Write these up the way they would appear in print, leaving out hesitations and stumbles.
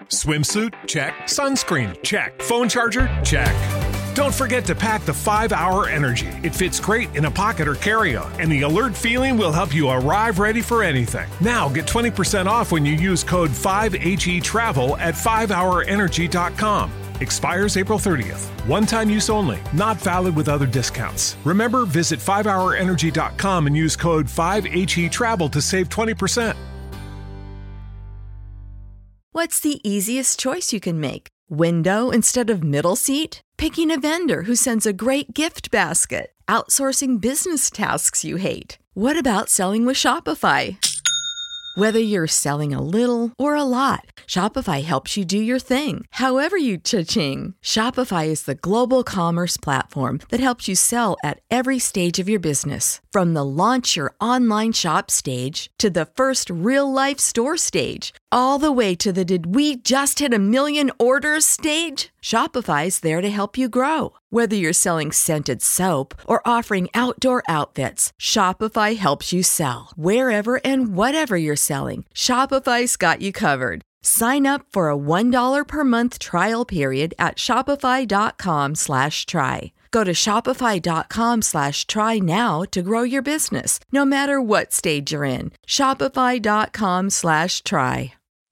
Swimsuit? Check. Sunscreen? Check. Phone charger? Check. Don't forget to pack the 5-Hour Energy. It fits great in a pocket or carry-on, and the alert feeling will help you arrive ready for anything. Now get 20% off when you use code 5HETRAVEL at 5hourenergy.com. Expires April 30th. One-time use only. Not valid with other discounts. Remember, visit 5hourenergy.com and use code 5HETRAVEL to save 20%. What's the easiest choice you can make? Window instead of middle seat? Picking a vendor who sends a great gift basket? Outsourcing business tasks you hate? What about selling with Shopify? Whether you're selling a little or a lot, Shopify helps you do your thing, however you cha-ching. Shopify is the global commerce platform that helps you sell at every stage of your business. From the launch your online shop stage to the first real-life store stage, all the way to the did we just hit 1 million orders stage. Shopify's there to help you grow. Whether you're selling scented soap or offering outdoor outfits, Shopify helps you sell. Wherever and whatever you're selling, Shopify's got you covered. Sign up for a $1 per month trial period at shopify.com/try. Go to shopify.com/try now to grow your business, no matter what stage you're in. Shopify.com/try.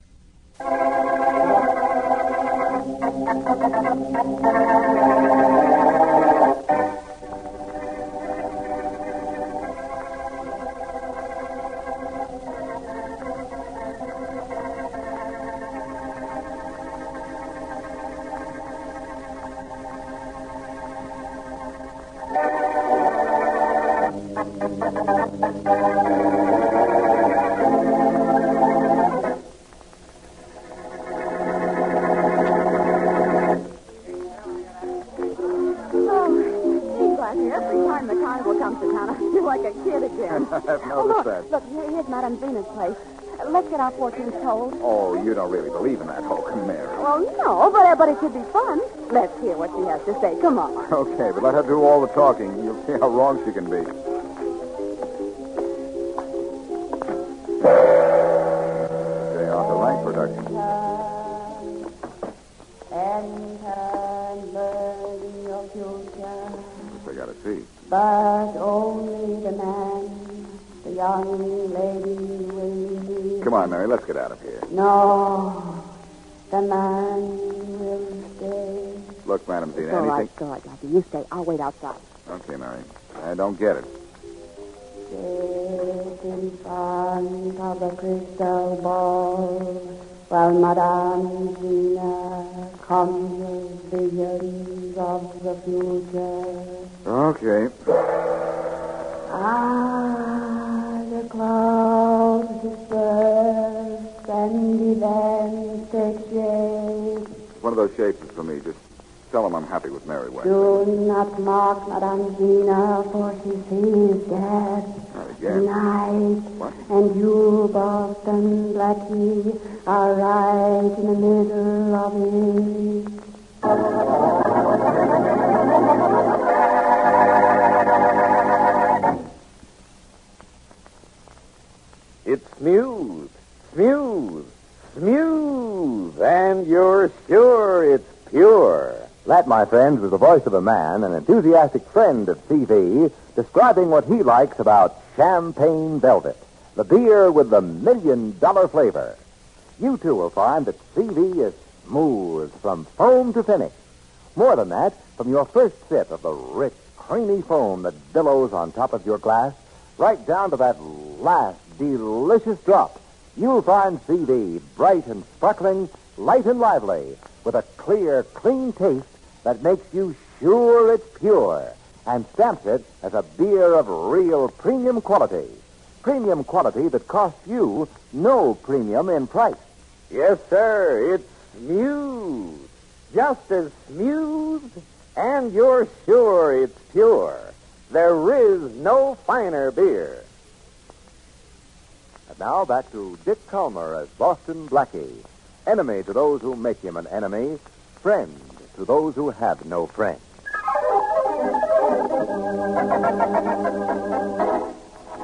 Look, here's Madame Zena's place. Let's get our fortunes told. Oh, you don't really believe in that hoax, Mary. Well, no, but it could be fun. Let's hear what she has to say. Come on. Okay, but let her do all the talking. You'll see how wrong she can be. Stay on the right production. I gotta see. But only the man, the young lady will be. Come on, Mary, let's get out of here. No, the man will stay. Look, Madam Zena, All anything... right, Blackie. You stay. I'll wait outside. Okay, Mary. I don't get it. Sit in front of the crystal ball while Madame Zena comes with visions of the future. Okay. The clouds disperse and events take shape. One of those shapes is for me. Just tell them I'm happy with Mary West. Do not mock Madame Zena, for she sees death Not again. tonight. What? And you, Boston Blackie, are right in the middle of it. It's smooth, and you're sure it's pure. That, my friends, is the voice of a man, an enthusiastic friend of CV, describing what he likes about Champagne Velvet, the beer with the $1 million flavor. You, too, will find that CV is smooth from foam to finish. More than that, from your first sip of the rich, creamy foam that billows on top of your glass, right down to that last delicious drop, you'll find CV bright and sparkling, light and lively, with a clear, clean taste that makes you sure it's pure and stamps it as a beer of real premium quality. Premium quality that costs you no premium in price. Yes, sir, it's smooth. Just as smooth, and you're sure it's pure. There is no finer beer. And now back to Dick Calmer as Boston Blackie. Enemy to those who make him an enemy, friend to those who have no friend.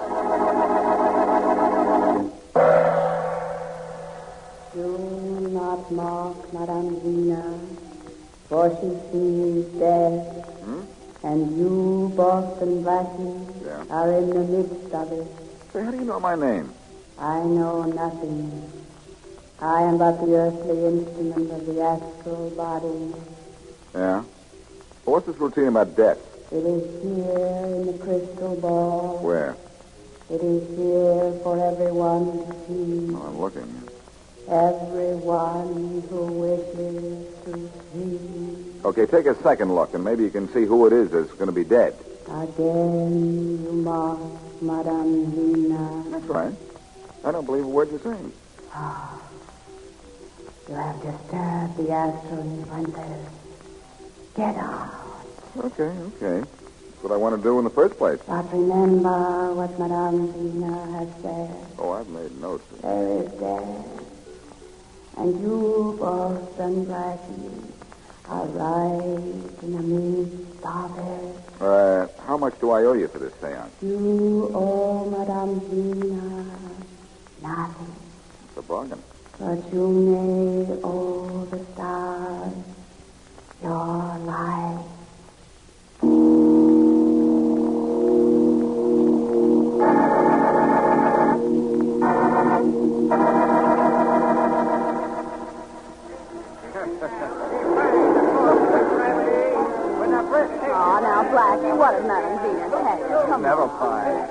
Do not mock Madame Zena, for she sees death. And you, Boston Blackie, are in the midst of it. Say, how do you know my name? I know nothing. I am but the earthly instrument of the astral body. Yeah? Well, what's this routine about death? It is here in the crystal ball. Where? It is here for everyone to see. Oh, I'm looking. Everyone who wishes to see. Okay, take a second look, and maybe you can see who it is that's going to be dead. Again, you mock Madame Zena. That's right. I don't believe a word you're saying. You have disturbed the astral influences. Get out. Okay. That's what I want to do in the first place. But remember what Madame Zena has said. Oh, I've made notes. There is death. And you, Boston Blackie, are right in the midst of it. How much do I owe you for this seance? You owe Madame Zena nothing. It's a bargain. But you may owe the stars your life. Oh, now, Blackie, what did Madame Zena tell you? Come Never mind.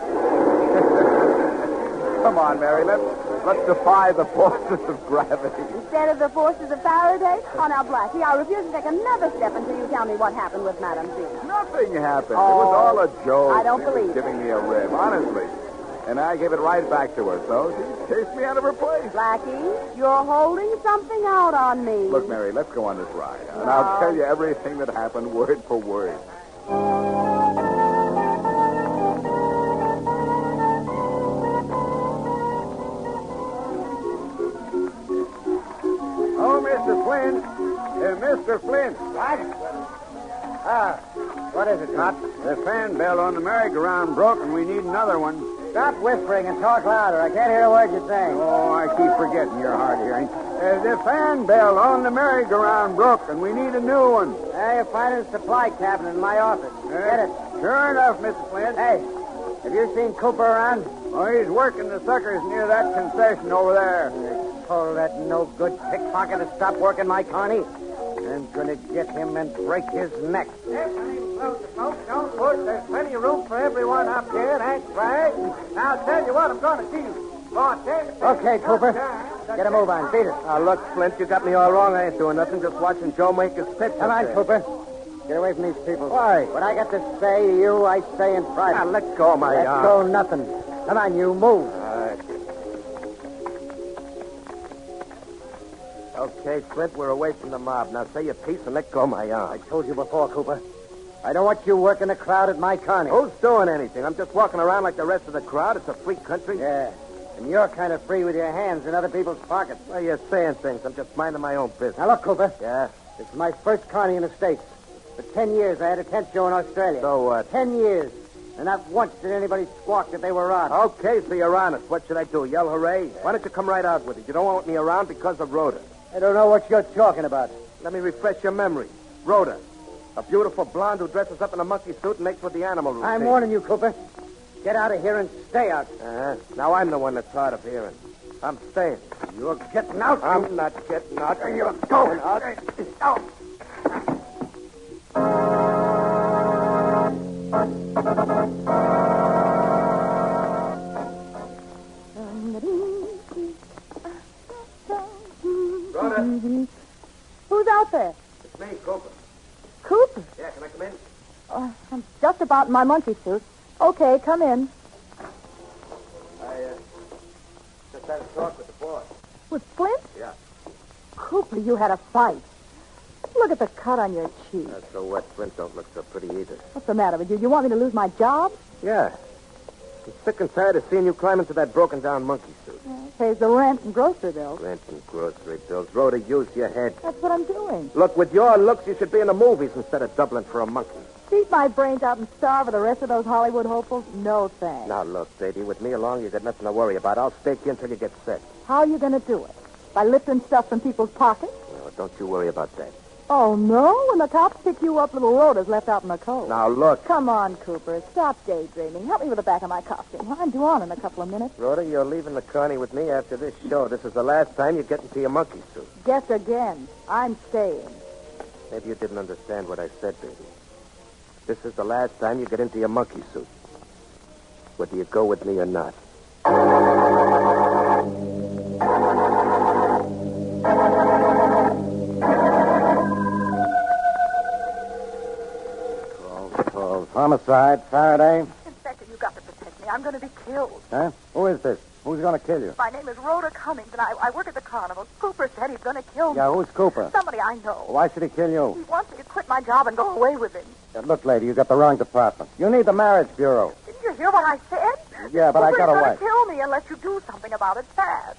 Come on, Mary. Let's defy the forces of gravity. Instead of the forces of Faraday? Oh, now, Blackie, I refuse to take another step until you tell me what happened with Madame Zena. Nothing happened. It was all a joke. I don't She was believe giving me a rib, honestly. And I gave it right back to her, so she chased me out of her place. Blackie, you're holding something out on me. Look, Mary, let's go on this ride. And I'll tell you everything that happened word for word. Oh, Mr. Flynn. Mr. Flynn. What? What is it, Tot? The fan bell on the merry-go-round broke, and we need another one. Stop whispering and talk louder. I can't hear a word you're saying. Oh, I keep forgetting you're hard of hearing. The fan bell on the merry-go-round broke, and we need a new one. You'll find it in the supply cabinet in my office. Get it. Sure enough, Mr. Flynn. Hey, have you seen Cooper around? Oh, he's working the suckers near that concession over there. I told that no-good pickpocket to stop working my Connie. I'm going to get him and break his neck. Yes, don't push. There's plenty of room for everyone up here. That's right. Now, I'll tell you what I'm going to do. Okay, Cooper. Get a move on. Beat it. Look, Flint, you got me all wrong. I ain't doing nothing. Just watching Joe make his pitch. Come on, Cooper. Get away from these people. Why? What I got to say to you, I say in private. Now, let go, my arm. Let go nothing. Come on, you move. Okay, Flint, we're away from the mob. Now say your piece and let go my arm. I told you before, Cooper. I don't want you working the crowd at my Connie. Who's doing anything? I'm just walking around like the rest of the crowd. It's a free country. Yeah, and you're kind of free with your hands in other people's pockets. Well, you're saying things. I'm just minding my own business. Now, look, Cooper. Yeah? This is my first Connie in the States. For 10 years, I had a tent show in Australia. So what? 10 years. And not once did anybody squawk that they were robbed. Okay, so you're honest. What should I do? Yell hooray? Why don't you come right out with it? You don't want me around because of Rhoda. I don't know what you're talking about. Let me refresh your memory. Rhoda, a beautiful blonde who dresses up in a monkey suit and makes with the animal routine. I'm warning you, Cooper. Get out of here and stay out. Now I'm the one that's hard of hearing. I'm staying. You're getting out. I'm not getting out. You're going out. Out. Rhoda. Who's out there? It's me, Cooper. Cooper? Yeah, can I come in? I'm just about in my monkey suit. Okay, come in. I just had a talk with the boss. With Flint? Yeah. Cooper, you had a fight. Look at the cut on your cheek. So what? Flint don't look so pretty either. What's the matter with you? You want me to lose my job? Yeah. I'm sick and tired of seeing you climb into that broken-down monkey suit. Pays the rent and grocery bills. Rent and grocery bills. Rhoda, use your head. That's what I'm doing. Look, with your looks, you should be in the movies instead of doubling for a monkey. Beat my brains out and starve with the rest of those Hollywood hopefuls? No thanks. Now, look, baby, with me along, you got nothing to worry about. I'll stake you until you get sick. How are you going to do it? By lifting stuff from people's pockets? Well, don't you worry about that. Oh, no? When the cops pick you up, little Rhoda's left out in the cold. Now, look. Come on, Cooper. Stop daydreaming. Help me with the back of my costume. I'm due on in a couple of minutes. Rhoda, you're leaving the carny with me after this show. This is the last time you get into your monkey suit. Guess again. I'm staying. Maybe you didn't understand what I said, baby. This is the last time you get into your monkey suit. Whether you go with me or not. 12. Homicide, Faraday. Inspector, you've got to protect me. I'm going to be killed. Huh? Who is this? Who's going to kill you? My name is Rhoda Cummings, and I work at the carnival. Cooper said he's going to kill me. Yeah, who's Cooper? Somebody I know. Why should he kill you? He wants me to quit my job and go away with him. Look, lady, you got the wrong department. You need the Marriage Bureau. Didn't you hear what I said? Yeah, but I got Cooper's away. going to kill me unless you do something about it fast.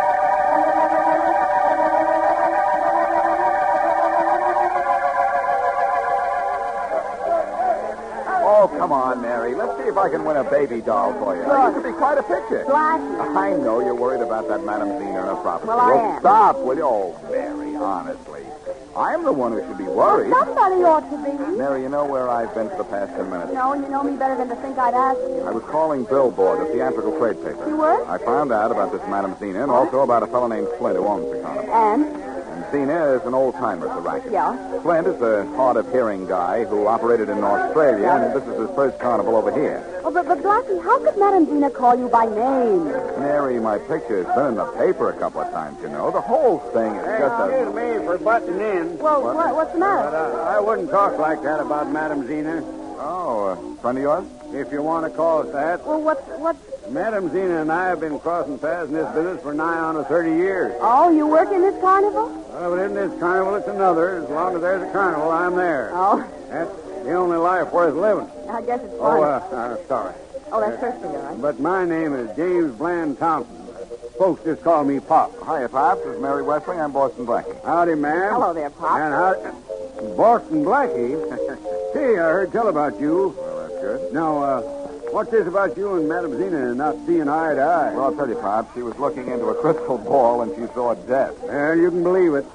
Oh, come on, Mary. Let's see if I can win a baby doll for you. You could be quite a picture. Blackie. I know you're worried about that Madame Zena and her property. Well, I am. Stop, will you? Oh, Mary, honestly. I'm the one who should be worried. Somebody ought to be. Mary, you know where I've been for the past 10 minutes? No, you know me better than to think I'd ask you. I was calling Billboard, the theatrical trade paper. You were? I found out about this Madame Zena and also about a fellow named Flint who owns the carnival. And? Zena is an old-timer at the racket. Yeah? Flint is a hard-of-hearing guy who operated in Australia, and this is his first carnival over here. Oh, but Blackie, how could Madame Zena call you by name? Mary, my picture has been in the paper a couple of times, you know. The whole thing is just a... Excuse me for butting in. Well, what's the matter? But I wouldn't talk like that about Madame Zena, Oh, a friend of yours? if you want to call it that. Well, what's... Madame Zena and I have been crossing paths in this business for nigh on to 30 years. Oh, you work in this carnival? Well, but in this carnival, it's another. As long as there's a carnival, I'm there. Oh, That's the only life worth living. I guess it's Oh, fine. sorry. Oh, that's perfectly all right. But my name is James Bland Thompson. Folks just call me Pop. Hiya, Pops. This is Mary Westling. I'm Boston Blackie. Howdy, ma'am. Hello there, Pop. And how... Boston Blackie? Hey, I heard tell about you. Well, that's good. Now, what's this about you and Madame Zena not seeing eye to eye? Well, I'll tell you, Pops. She was looking into a crystal ball, and she saw death. Well, you can believe it.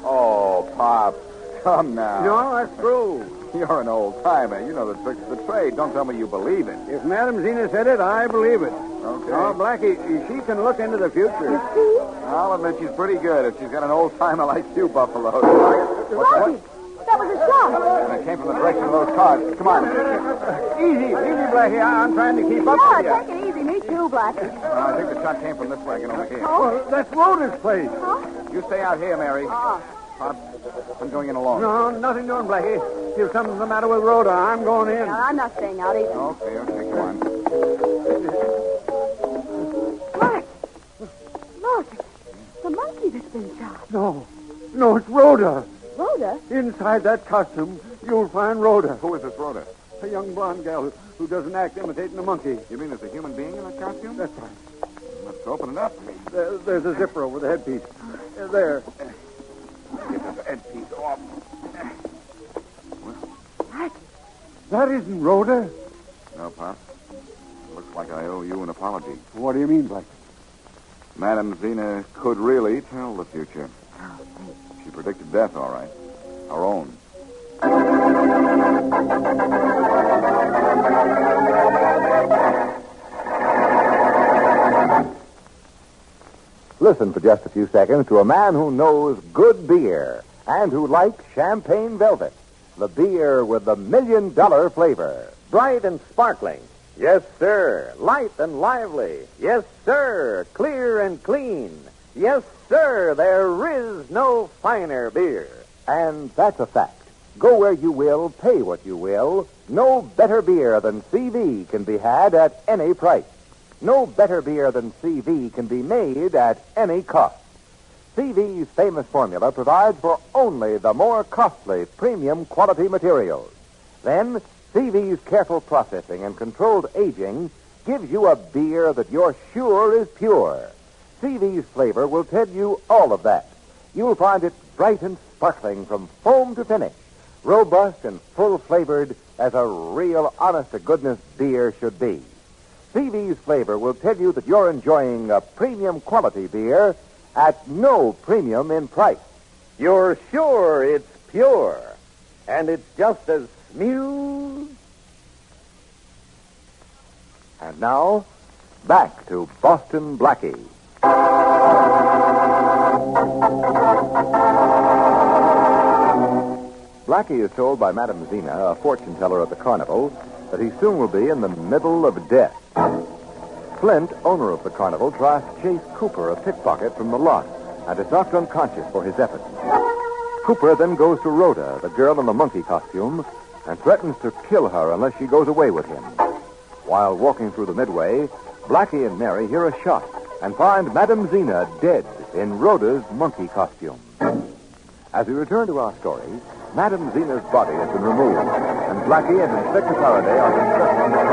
Oh, Pops. Come now. No, that's true. You're an old-timer. You know the tricks of the trade. Don't tell me you believe it. If Madame Zena said it, I believe it. Okay. Now, Blackie, she can look into the future. I'll admit she's pretty good if she's got an old-timer like you, Buffalo. Blackie, that was a shot. And it came from the direction of those cars. Come on. Easy, Blackie. I'm trying to keep up with you. Yeah, take it easy. Me too, Blackie. I think the shot came from this wagon over here. Oh, that's Rhoda's place. You stay out here, Mary. Pops, I'm going in alone. No, nothing doing, Blackie. If something's the matter with Rhoda, I'm going in. No, I'm not staying out either. Okay, come on. Blackie, look, the monkey that's been shot. No, it's Rhoda. Rhoda? Inside that costume, you'll find Rhoda. Who is this Rhoda? A young blonde gal who doesn't act imitating a monkey. You mean there's a human being in that costume? That's right. Let's open it up. There's a zipper over the headpiece. There. Get this headpiece off. That isn't Rhoda. No, Pop. Looks like I owe you an apology. What do you mean, Blackie? Madame Zena could really tell the future. She predicted death, all right. Our own. Listen for just a few seconds to a man who knows good beer and who likes champagne velvet, the beer with the $1 million flavor. Bright and sparkling. Yes, sir. Light and lively. Yes, sir. Clear and clean. Yes, sir. There is no finer beer. And that's a fact. Go where you will, pay what you will. No better beer than CV can be had at any price. No better beer than CV can be made at any cost. CV's famous formula provides for only the more costly premium quality materials. Then, CV's careful processing and controlled aging gives you a beer that you're sure is pure. CV's flavor will tell you all of that. You'll find it bright and sparkling from foam to finish, robust and full-flavored as a real honest-to-goodness beer should be. CV's flavor will tell you that you're enjoying a premium quality beer at no premium in price. You're sure it's pure, and it's just as smooth. And now, back to Boston Blackie. Blackie is told by Madame Zena, a fortune teller at the carnival, that he soon will be in the middle of death. Flint, owner of the carnival, tries to chase Cooper, a pickpocket, from the lot and is knocked unconscious for his efforts. Cooper then goes to Rhoda, the girl in the monkey costume, and threatens to kill her unless she goes away with him. While walking through the midway, Blackie and Mary hear a shot and find Madame Zena dead in Rhoda's monkey costume. As we return to our story, Madame Zena's body has been removed, and Blackie and Inspector Faraday are discussing the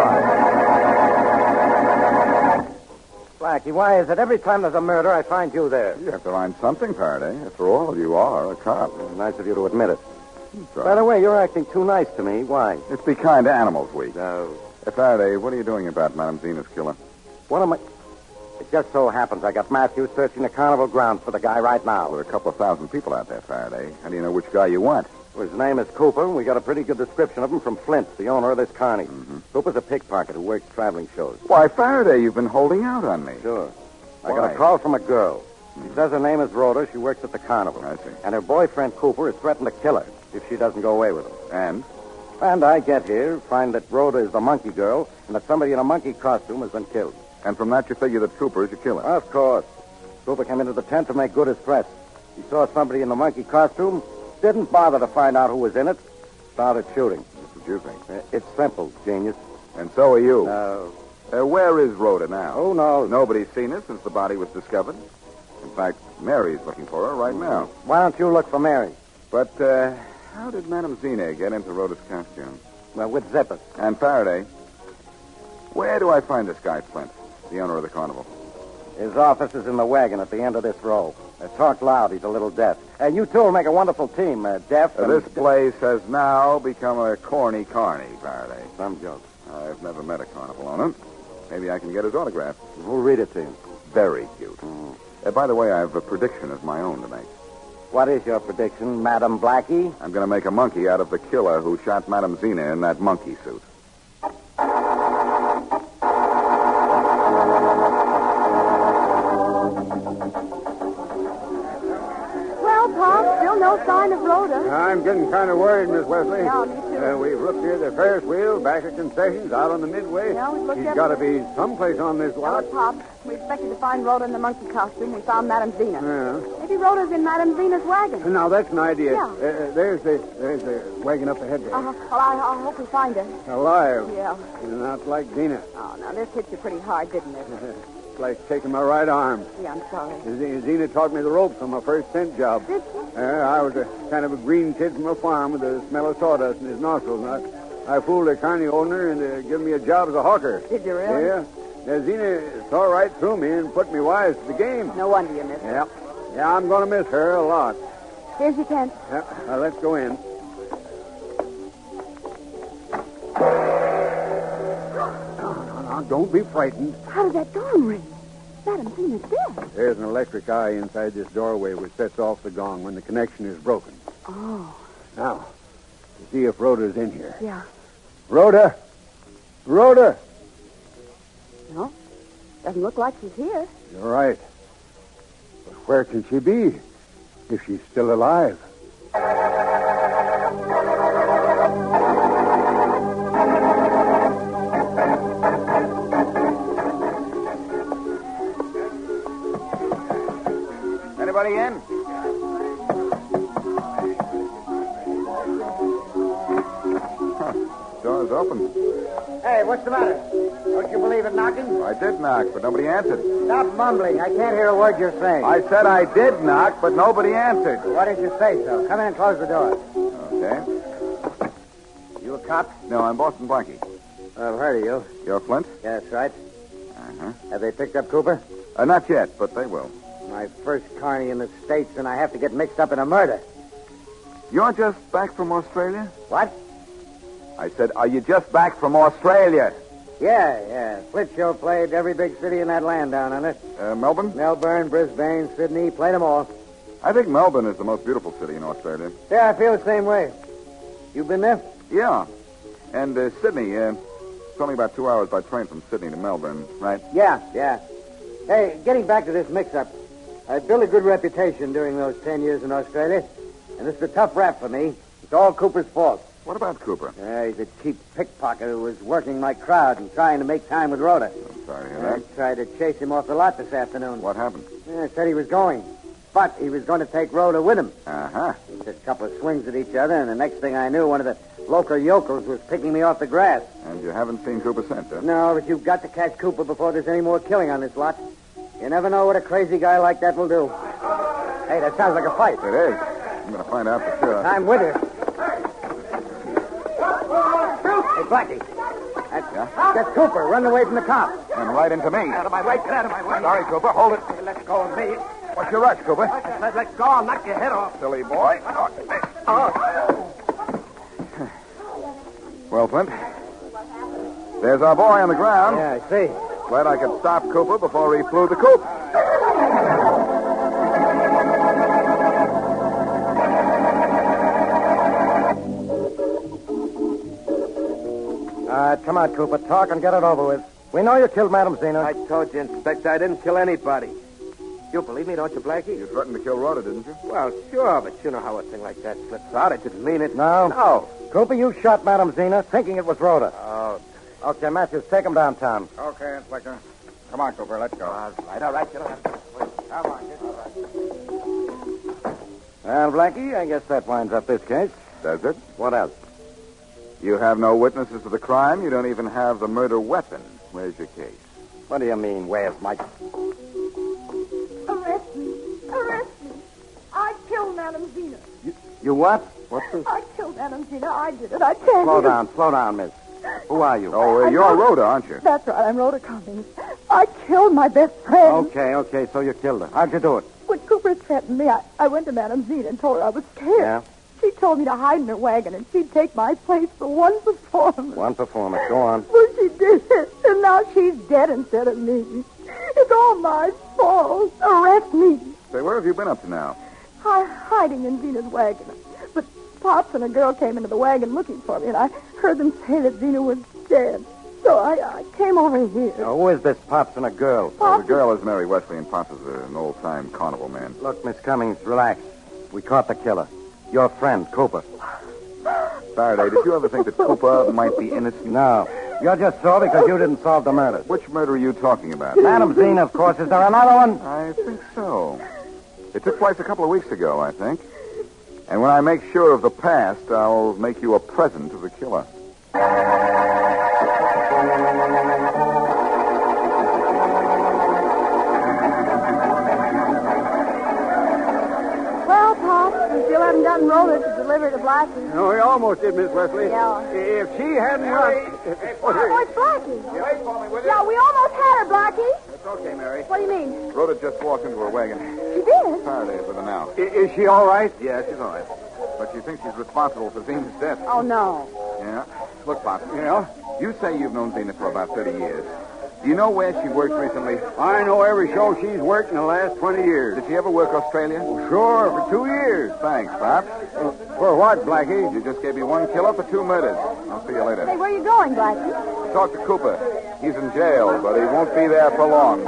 crime. Blackie, why is it every time there's a murder, I find you there? You have to find something, Faraday. After all, you are a cop. Nice of you to admit it. Right. By the way, you're acting too nice to me. Why? It's Be Kind to Animals Week. No. Faraday, what are you doing about Madame Zena's killer? What am I... It just so happens I got Matthews searching the carnival grounds for the guy right now. There are a couple of thousand people out there, Faraday. How do you know which guy you want? Well, his name is Cooper, and we got a pretty good description of him from Flint, the owner of this carny. Mm-hmm. Cooper's a pickpocket who works traveling shows. Why, Faraday, you've been holding out on me. Sure. I Why? got a call from a girl. She says her name is Rhoda. She works at the carnival. I see. And her boyfriend, Cooper, has threatened to kill her if she doesn't go away with him. And I get here, find that Rhoda is the monkey girl, and that somebody in a monkey costume has been killed. And from that, you figure that Cooper is your killer. Of course. Cooper came into the tent to make good his threats. He saw somebody in the monkey costume, didn't bother to find out who was in it, started shooting. That's what you think. It's simple, genius. And so are you. No. Where is Rhoda now? Who knows? Nobody's seen her since the body was discovered. In fact, Mary's looking for her right now. Why don't you look for Mary? But, how did Madame Zena get into Rhoda's costume? Well, with zippers. And Faraday, where do I find this guy, Flint, the owner of the carnival? His office is in the wagon at the end of this row. Talk loud, he's a little deaf. You two will make a wonderful team, deaf and... This place has now become a corny carny, Faraday. Some joke. I've never met a carnival owner. Maybe I can get his autograph. Who'll read it to you? Very cute. By the way, I have a prediction of my own to make. What is your prediction, Madam Blackie? I'm going to make a monkey out of the killer who shot Madame Zena in that monkey suit. Well, Pop, still no sign of Rhoda. I'm getting kind of worried, Miss Wesley. Yeah, me too. We've looked here at the Ferris wheel, back at concessions, out on the midway. Yeah, we've looked She's everywhere. got to be someplace on this lot. Look, Pop, we expected to find Rhoda in the monkey costume. We found Madame Zena. Yeah. Maybe Rhoda's in Madame Zena's wagon. Now, that's an idea. Yeah. There's the wagon up ahead there. Well, I hope we find her. Alive. Yeah. Not like Zena. Oh, now, this hit you pretty hard, didn't it? It's like taking my right arm. Yeah, I'm sorry. Zena taught me the ropes on my first tent job. Did she? I was a kind of a green kid from a farm with the smell of sawdust in his nostrils. And I fooled a carny owner into giving me a job as a hawker. Did you really? Yeah. Now, Zena saw right through me and put me wise to the game. No wonder you missed her. Yeah. Yeah, I'm going to miss her a lot. Here's your tent. Yeah. Now, let's go in. No, don't be frightened. How did that gong ring? Madame Zena's dead. There's an electric eye inside this doorway which sets off the gong when the connection is broken. Oh. Now, to see if Rhoda's in here. Yeah. Rhoda! Rhoda! No. Doesn't look like she's here. You're right. But where can she be? If she's still alive. Anybody in? Door's open. Hey, what's the matter? Don't you believe in knocking? I did knock, but nobody answered. Stop mumbling. I can't hear a word you're saying. I said I did knock, but nobody answered. Why did you say so? Come in and close the door. Okay. You a cop? No, I'm Boston Blackie. I've heard of you. You're Flint? Yeah, that's right. Uh-huh. Have they picked up Cooper? Not yet, but they will. My first carny in the States, and I have to get mixed up in a murder. You're just back from Australia? What? I said, are you just back from Australia? Yeah. Flint Show played every big city in that land down under. Melbourne? Melbourne, Brisbane, Sydney, played them all. I think Melbourne is the most beautiful city in Australia. Yeah, I feel the same way. You been there? Yeah. And Sydney, it's only about 2 hours by train from Sydney to Melbourne, right? Yeah. Hey, getting back to this mix-up, I built a good reputation during those 10 years in Australia, and this is a tough rap for me. It's all Cooper's fault. What about Cooper? He's a cheap pickpocket who was working my crowd and trying to make time with Rhoda. I'm sorry to hear I that. tried to chase him off the lot this afternoon. What happened? Said he was going, but he was going to take Rhoda with him. Uh-huh. He took a couple of swings at each other, and the next thing I knew, one of the local yokels was picking me off the grass. And you haven't seen Cooper since, huh? No, but you've got to catch Cooper before there's any more killing on this lot. You never know what a crazy guy like that will do. Hey, that sounds like a fight. It is. I'm going to find out for sure. I'm with you. Hey, Blackie. That's Cooper running away from the cops. And right into me. Out of my way. Get out of my way. Sorry, Cooper. Hold it. Hey, let go of me. What's your rush, Cooper? Let go. I'll knock your head off. Silly boy. Well, Flint, there's our boy on the ground. Yeah, I see. Glad I could stop Cooper before he flew the coop. Come on, Cooper. Talk and get it over with. We know you killed Madam Zena. I told you, Inspector, I didn't kill anybody. You believe me, don't you, Blackie? You threatened to kill Rhoda, didn't you? Well, sure, but you know how a thing like that slips out. I didn't mean it. No. No. Cooper, you shot Madam Zena thinking it was Rhoda. Oh. Okay, Matthews, take him downtown. Okay, Inspector. Come on, Cooper. Let's go. All right. You don't have to wait. Come on, get all right. Well, Blackie, I guess that winds up this case. Does it? What else? You have no witnesses to the crime. You don't even have the murder weapon. Where's your case? What do you mean, where's Mike? Arrest me. I killed Madam Zena. You what? What's this? I killed Madam Zena. I did it. I can't. Slow down, miss. Who are you? Oh, you're Rhoda, aren't you? That's right. I'm Rhoda Cummings. I killed my best friend. Okay, so you killed her. How'd you do it? When Cooper threatened me, I went to Madam Zena and told her I was scared. Yeah? She told me to hide in her wagon, and she'd take my place for one performance. One performance. Go on. Well, she did it, and now she's dead instead of me. It's all my fault. Arrest me. Say, where have you been up to now? Hiding in Zena's wagon. But Pops and a girl came into the wagon looking for me, and I heard them say that Zena was dead. So I came over here. Now, who is this Pops and a girl? Well, the girl is Mary Wesley, and Pops is an old-time carnival man. Look, Miss Cummings, relax. We caught the killer. Your friend, Cooper. Faraday, did you ever think that Cooper might be innocent? No. You're just sore because you didn't solve the murder. Which murder are you talking about? Madam Zena, of course. Is there another one? I think so. It took place a couple of weeks ago, I think. And when I make sure of the past, I'll make you a present of the killer. Well, Pop, we still haven't gotten Rhoda to deliver to Blackie. No, we almost did, Miss Wesley. Yeah. If she hadn't run... Oh, it's Blackie. Wait for me, will you? Yeah, we almost had her, Blackie. It's okay, Mary. What do you mean? Rhoda just walked into her wagon. She did? Faraday is with her now. Is she all right? Yeah, she's all right. But she thinks she's responsible for Zena's death. Oh, no. Yeah? Look, Pop. Yeah? You say you've known Zena for about 30 years. Do you know where she worked recently? I know every show she's worked in the last 20 years. Did she ever work Australia? Sure, for 2 years. Thanks, Pop. For what, Blackie? You just gave me one killer for 2 murders. I'll see you later. Hey, where are you going, Blackie? Talk to Cooper. He's in jail, but he won't be there for long.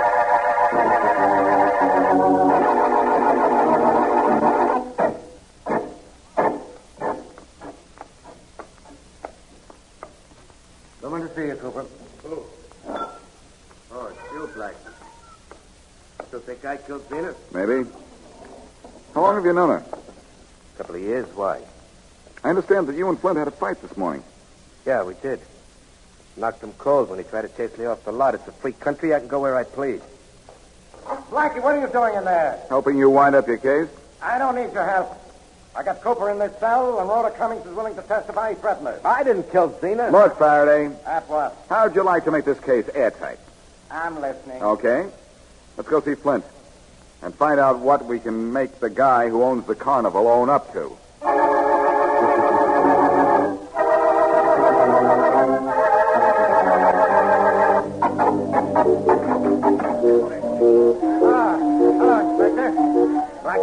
Someone to see you, Cooper. Who? Oh, it's you, Blackie. Still think I killed Zena? Maybe. How long have you known her? A couple of years. Why? I understand that you and Flint had a fight this morning. Yeah, we did. Knocked him cold when he tried to chase me off the lot. It's a free country. I can go where I please. Blackie, what are you doing in there? Helping you wind up your case? I don't need your help. I got Cooper in this cell, and Rhoda Cummings is willing to testify he threatened her. I didn't kill Zena. Look, Faraday, At what? how'd you like to make this case airtight? I'm listening. Okay. Let's go see Flint and find out what we can make the guy who owns the carnival own up to.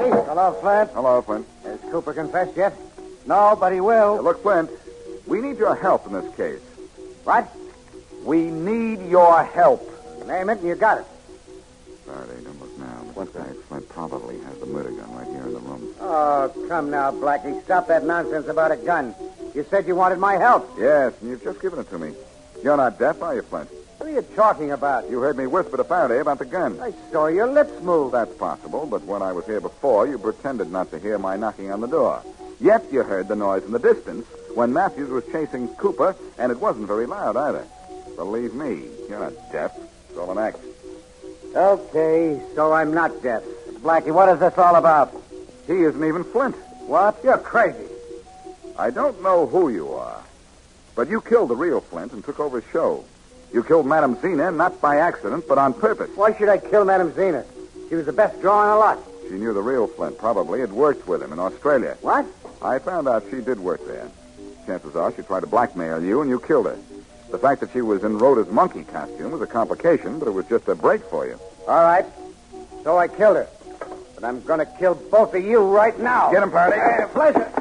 Hello, Flint. Hello, Flint. Has Cooper confessed yet? No, but he will. Look, Flint, we need your help in this case. What? We need your help. Name it and you got it. Faraday, don't look now. But this guy, Flint, probably has the murder gun right here in the room. Oh, come now, Blackie. Stop that nonsense about a gun. You said you wanted my help. Yes, and you've just given it to me. You're not deaf, are you, Flint? What are you talking about? You heard me whisper to Faraday about the gun. I saw your lips move. That's possible, but when I was here before, you pretended not to hear my knocking on the door. Yet you heard the noise in the distance when Matthews was chasing Cooper, and it wasn't very loud either. Believe me, you're not deaf. It's all an act. Okay, so I'm not deaf. Blackie, what is this all about? He isn't even Flint. What? You're crazy. I don't know who you are, but you killed the real Flint and took over his show. You killed Madame Zena, not by accident, but on purpose. Why should I kill Madame Zena? She was the best draw in the lot. She knew the real Flint, probably. Had worked with him in Australia. What? I found out she did work there. Chances are she tried to blackmail you, and you killed her. The fact that she was in Rhoda's monkey costume was a complication, but it was just a break for you. All right. So I killed her. But I'm going to kill both of you right now. Get him, Faraday. Pleasure.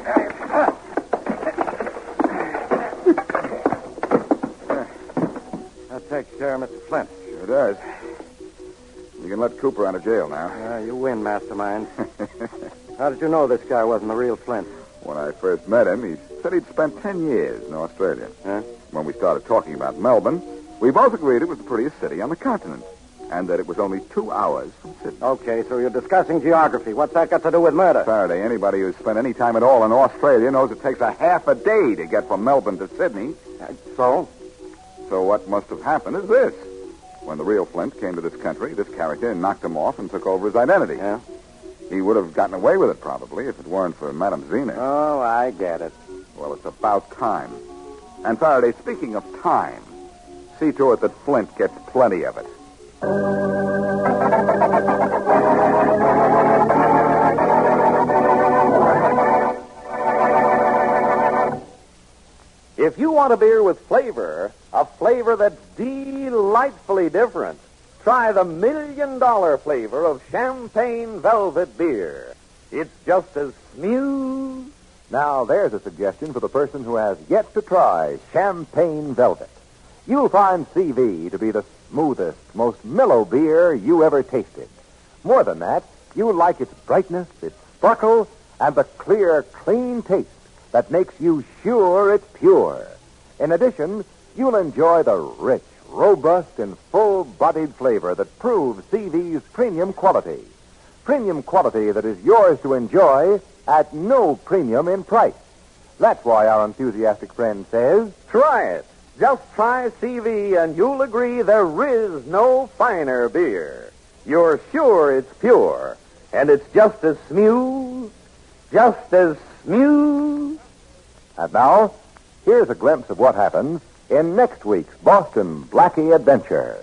That takes care of Mr. Flint. Sure does. You can let Cooper out of jail now. You win, Mastermind. How did you know this guy wasn't the real Flint? When I first met him, he said he'd spent 10 years in Australia. Huh? When we started talking about Melbourne, we both agreed it was the prettiest city on the continent, and that it was only 2 hours from Sydney. Okay, so you're discussing geography. What's that got to do with murder? Faraday, anybody who's spent any time at all in Australia knows it takes a half a day to get from Melbourne to Sydney. So? So what must have happened is this. When the real Flint came to this country, this character knocked him off and took over his identity. Yeah? He would have gotten away with it, probably, if it weren't for Madame Zena. Oh, I get it. Well, it's about time. And Faraday, speaking of time, see to it that Flint gets plenty of it. If you want a beer with flavor, a flavor that's delightfully different, try the $1 million flavor of Champagne Velvet Beer. It's just as smooth. Now, there's a suggestion for the person who has yet to try Champagne Velvet. You'll find CV to be the smoothest, most mellow beer you ever tasted. More than that, you'll like its brightness, its sparkle, and the clear, clean taste that makes you sure it's pure. In addition, you'll enjoy the rich, robust, and full-bodied flavor that proves CV's premium quality. Premium quality that is yours to enjoy at no premium in price. That's why our enthusiastic friend says, Try it. Just try CV and you'll agree there is no finer beer. You're sure it's pure, and it's just as smooth, just as smooth. And now, here's a glimpse of what happens in next week's Boston Blackie Adventure.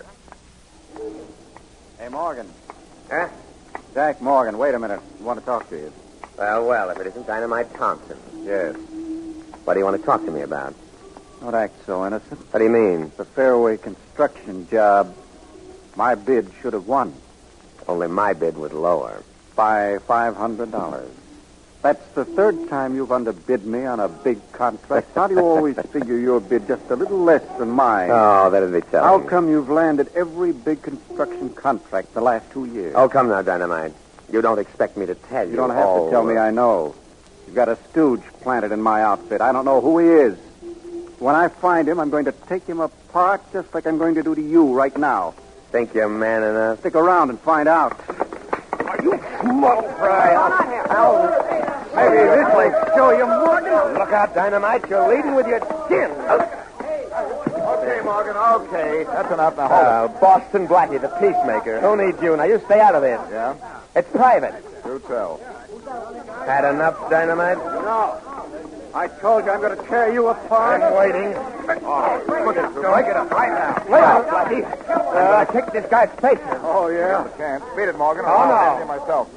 Hey, Morgan. Huh? Jack Morgan, wait a minute. I want to talk to you. Well, if it isn't Dynamite Thompson. Yes. What do you want to talk to me about? Don't act so innocent. What do you mean? The Fairway construction job. My bid should have won Only my bid was lower. by $500. That's the third time you've underbid me on a big contract. How do you always figure your bid just a little less than mine? Oh, that'd be telling. How come you've landed every big construction contract the last 2 years? Oh, come now, Dynamite. You don't expect me to tell you. You don't have to tell me, I know. You've got a stooge planted in my outfit. I don't know who he is. When I find him, I'm going to take him apart just like I'm going to do to you right now. Think you're man enough? Stick around and find out. You small fry. Maybe this will show you, Morgan. Look out, Dynamite. You're leading with your chin. Okay, Morgan, okay. That's enough. Now, hold it. Boston Blackie, the peacemaker. Who needs you? Now, you stay out of this. Yeah? It's private. Do tell. Had enough, Dynamite? No. I told you I'm going to tear you apart. I'm waiting. Look at it. Break it up right now. Lay out, Blackie. I kicked this guy's face. Oh, yeah? I can't. Beat it, Morgan. Oh, I'll no. handle it myself.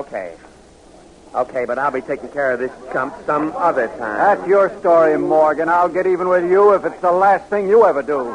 Okay, but I'll be taking care of this chump some other time. That's your story, Morgan. I'll get even with you if it's the last thing you ever do.